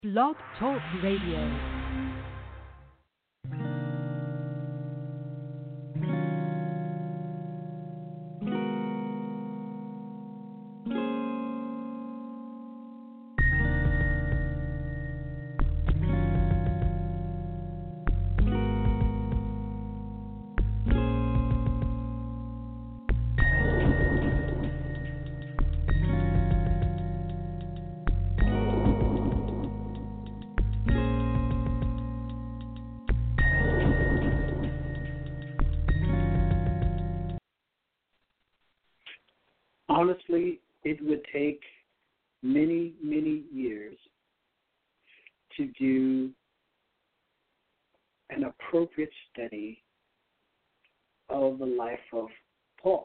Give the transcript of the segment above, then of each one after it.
Blog Talk Radio. Honestly, it would take many, many years to do an appropriate study of the life of Paul.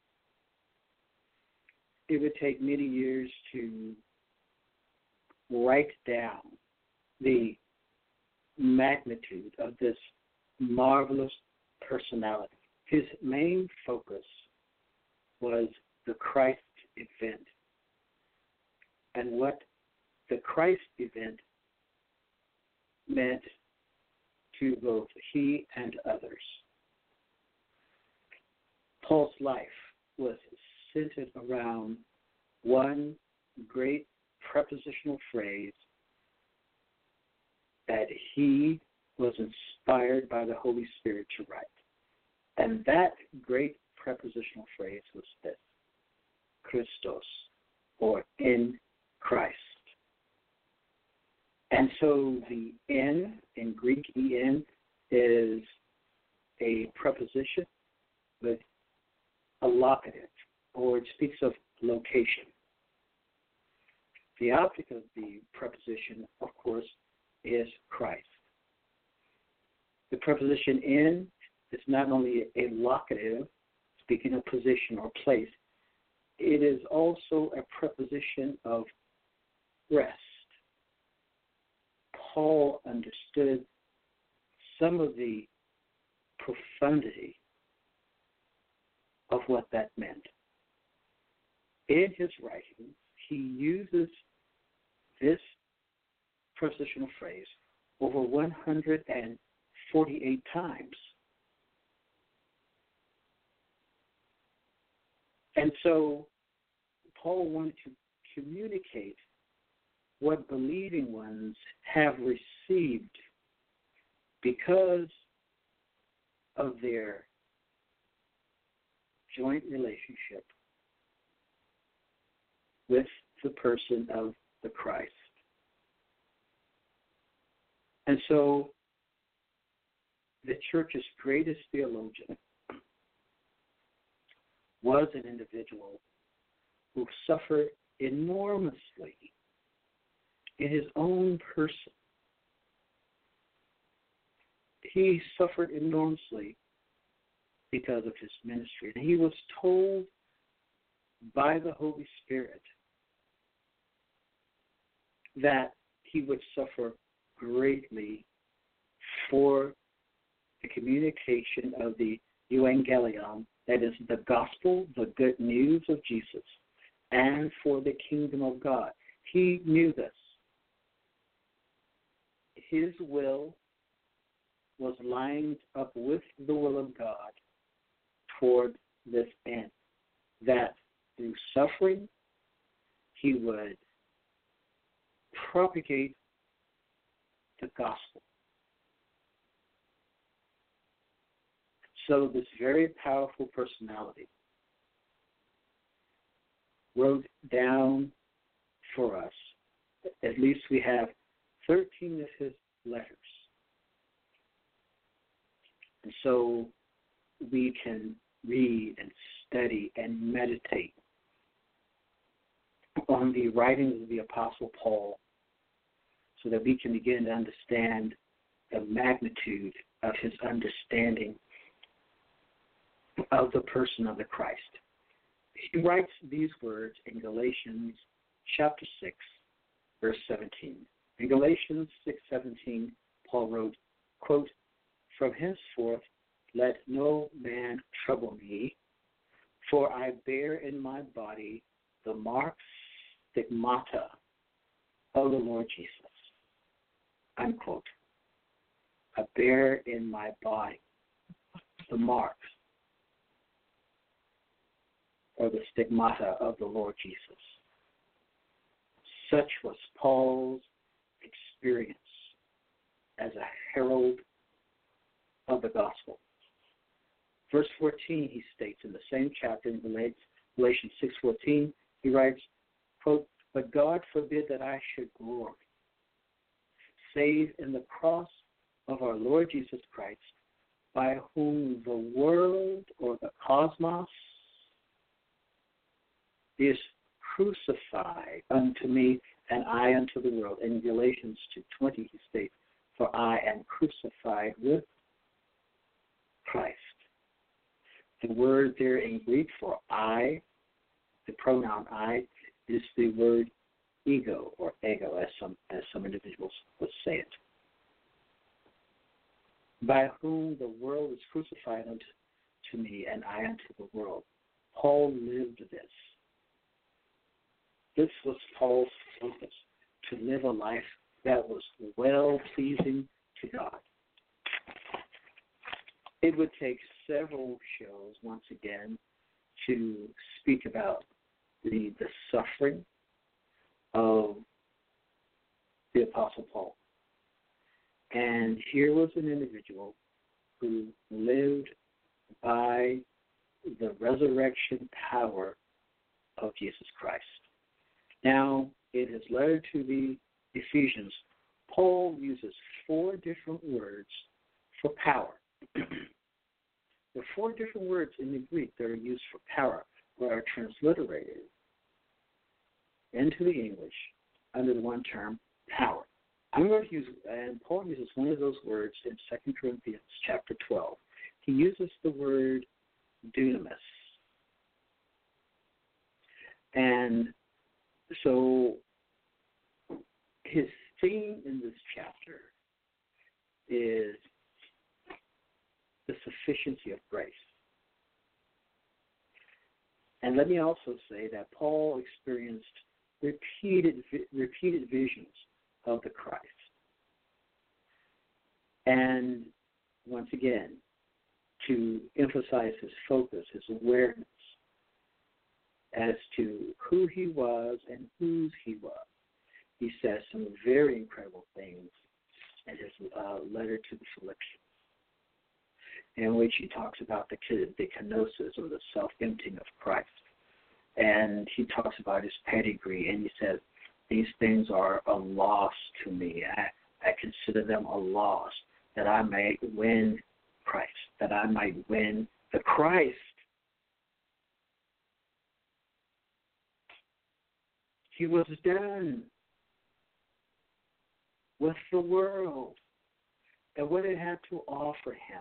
It would take many years to write down the magnitude of this marvelous personality. His main focus was the Christ event and what the Christ event meant to both he and others. Paul's life was centered around one great prepositional phrase that he was inspired by the Holy Spirit to write. And that great prepositional phrase was this: Christos, or in Christ. And so the in Greek, en, is a preposition with a locative, or it speaks of location. The object of the preposition, of course, is Christ. The preposition in is not only a locative, speaking of position or place, it is also a preposition of rest. Paul understood some of the profundity of what that meant. In his writings, he uses this prepositional phrase over 148 times. And so Paul wanted to communicate what believing ones have received because of their joint relationship with the person of the Christ. And so the church's greatest theologian was an individual who suffered enormously in his own person. He suffered enormously because of his ministry. And he was told by the Holy Spirit that he would suffer greatly for the communication of the Evangelion, that is the gospel, the good news of Jesus, and for the kingdom of God. He knew this. His will was lined up with the will of God toward this end, that through suffering, he would propagate the gospel. So this very powerful personality wrote down for us, at least we have 13 of his letters. And so we can read and study and meditate on the writings of the Apostle Paul so that we can begin to understand the magnitude of his understanding of the person of the Christ. He writes these words in Galatians chapter 6, verse 17. In Galatians 6:17, Paul wrote, quote, "From henceforth let no man trouble me, for I bear in my body the marks, stigmata of the Lord Jesus." unquote. I bear in my body the marks or the stigmata of the Lord Jesus. Such was Paul's experience as a herald of the gospel. Verse 14, he states in the same chapter in Galatians 6:14, he writes, quote, "But God forbid that I should glory, save in the cross of our Lord Jesus Christ, by whom the world or the cosmos is crucified unto me, and I unto the world." In Galatians 2:20, he states, "For I am crucified with Christ." The word there in Greek for I, the pronoun I, is the word ego or ego, as some individuals would say it. By whom the world is crucified unto me, and I unto the world. Paul lived this. This was Paul's focus, to live a life that was well-pleasing to God. It would take several shows, once again, to speak about the suffering of the Apostle Paul. And here was an individual who lived by the resurrection power of Jesus Christ. Now, in his letter to the Ephesians, Paul uses 4 different words for power. There are 4 different words in the Greek that are used for power, that are transliterated into the English under the one term, power. I'm going to use, and Paul uses one of those words in 2 Corinthians chapter 12. He uses the word dunamis. And so his theme in this chapter is the sufficiency of grace. And let me also say that Paul experienced repeated visions of the Christ. And once again, to emphasize his focus, his awareness as to who he was and whose he was, he says some very incredible things in his letter to the Philippians, in which he talks about the kenosis, or the self-emptying of Christ. And he talks about his pedigree, and he says, these things are a loss to me. I consider them a loss, that I may win Christ, that I might win the Christ. He was done with the world and what it had to offer him.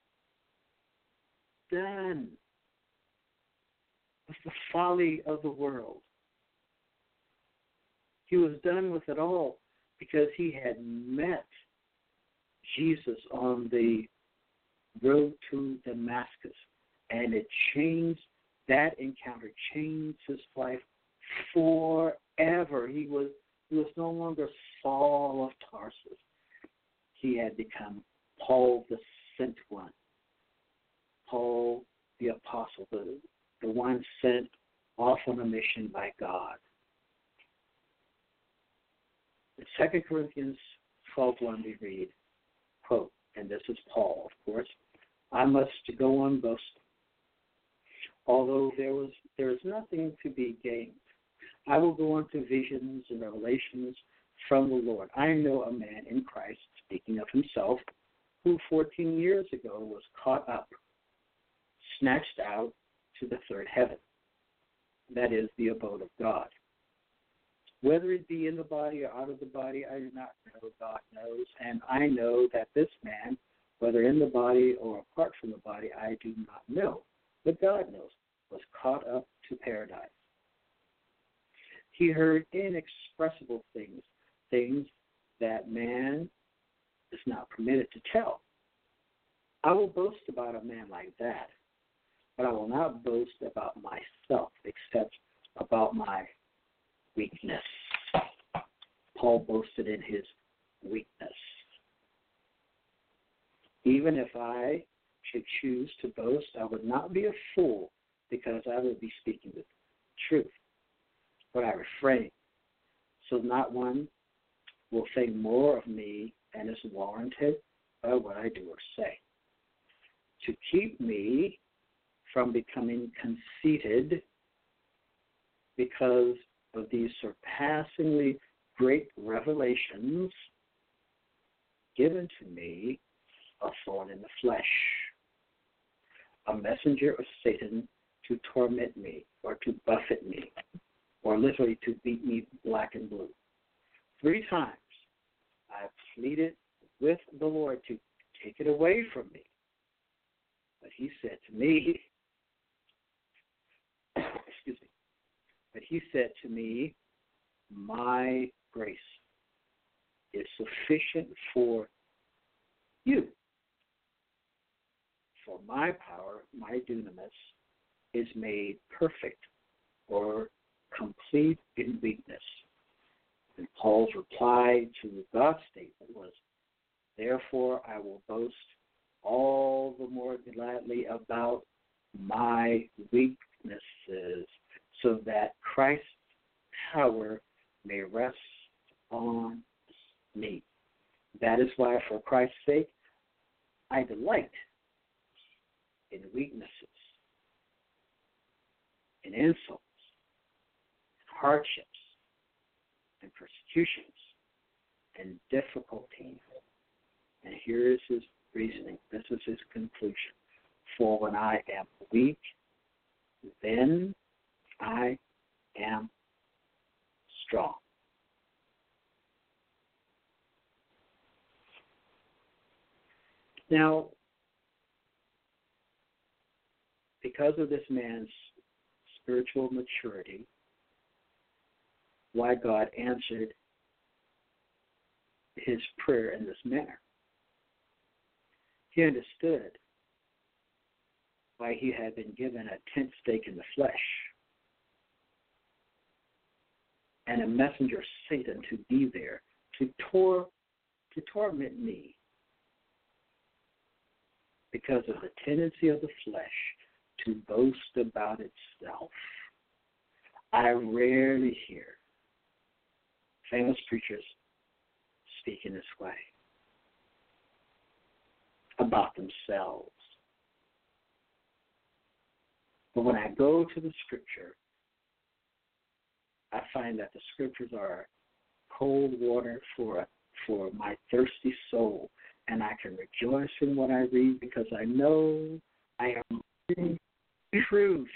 Done with the folly of the world. He was done with it all because he had met Jesus on the road to Damascus, and it changed, that encounter changed his life forever. He was no longer Saul of Tarsus. He had become Paul the sent one, Paul the apostle, the one sent off on a mission by God. In 2 Corinthians 12:1 we read, quote, and this is Paul, of course, I must go on boasting, although there is nothing to be gained. I will go on to visions and revelations from the Lord. I know a man in Christ, speaking of himself, who 14 years ago was caught up, snatched out to the third heaven, that is, the abode of God. Whether it be in the body or out of the body, I do not know. God knows. And I know that this man, whether in the body or apart from the body, I do not know. But God knows, was caught up to paradise. He heard inexpressible things that man is not permitted to tell. I will boast about a man like that, but I will not boast about myself except about my weakness. Paul boasted in his weakness. Even if I should choose to boast, I would not be a fool, because I would be speaking the truth. But I refrain, so not one will think more of me than is warranted by what I do or say. To keep me from becoming conceited because of these surpassingly great revelations given to me, a thorn in the flesh, a messenger of Satan to torment me or to buffet me, or literally to beat me black and blue. 3 times I pleaded with the Lord to take it away from me. But he said to me, my grace is sufficient for you. For my power, my dunamis, is made perfect or complete in weakness. And Paul's reply to God's statement was, therefore I will boast all the more gladly about my weaknesses, so that Christ's power may rest on me. That is why, for Christ's sake, I delight in weaknesses, in insults, hardships, and persecutions, and difficulties. And here is his reasoning. This is his conclusion. For when I am weak, then I am strong. Now, because of this man's spiritual maturity, why God answered his prayer in this manner. He understood why he had been given a tent stake in the flesh and a messenger of Satan to be there to torment me, because of the tendency of the flesh to boast about itself. I rarely hear famous preachers speak in this way about themselves. But when I go to the Scripture, I find that the Scriptures are cold water for my thirsty soul, and I can rejoice in what I read because I know I am reading truth.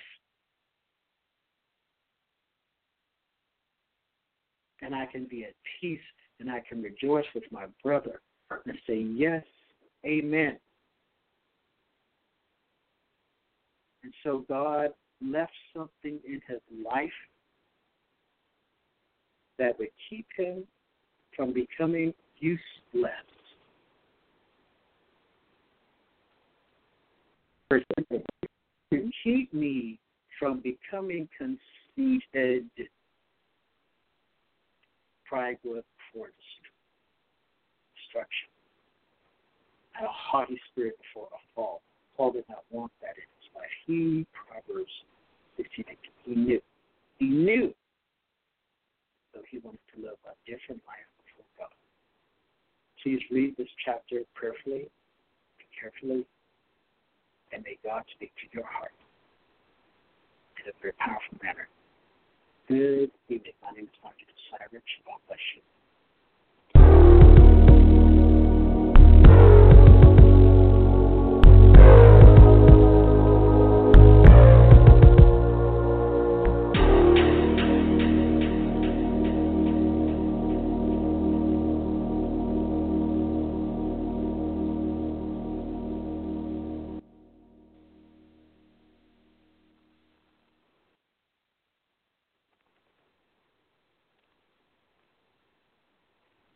And I can be at peace, and I can rejoice with my brother and say, yes, amen. And so God left something in his life that would keep him from becoming useless. To keep me from becoming conceited. Pride goeth before destruction, and a haughty spirit before a fall. Paul did not want that in his life. He, Proverbs 16, he knew that he wanted to live a different life before God. Please read this chapter prayerfully and carefully, and may God speak to your heart in a very powerful manner. Good evening. My name is Dr. Desiree Rich. God bless you.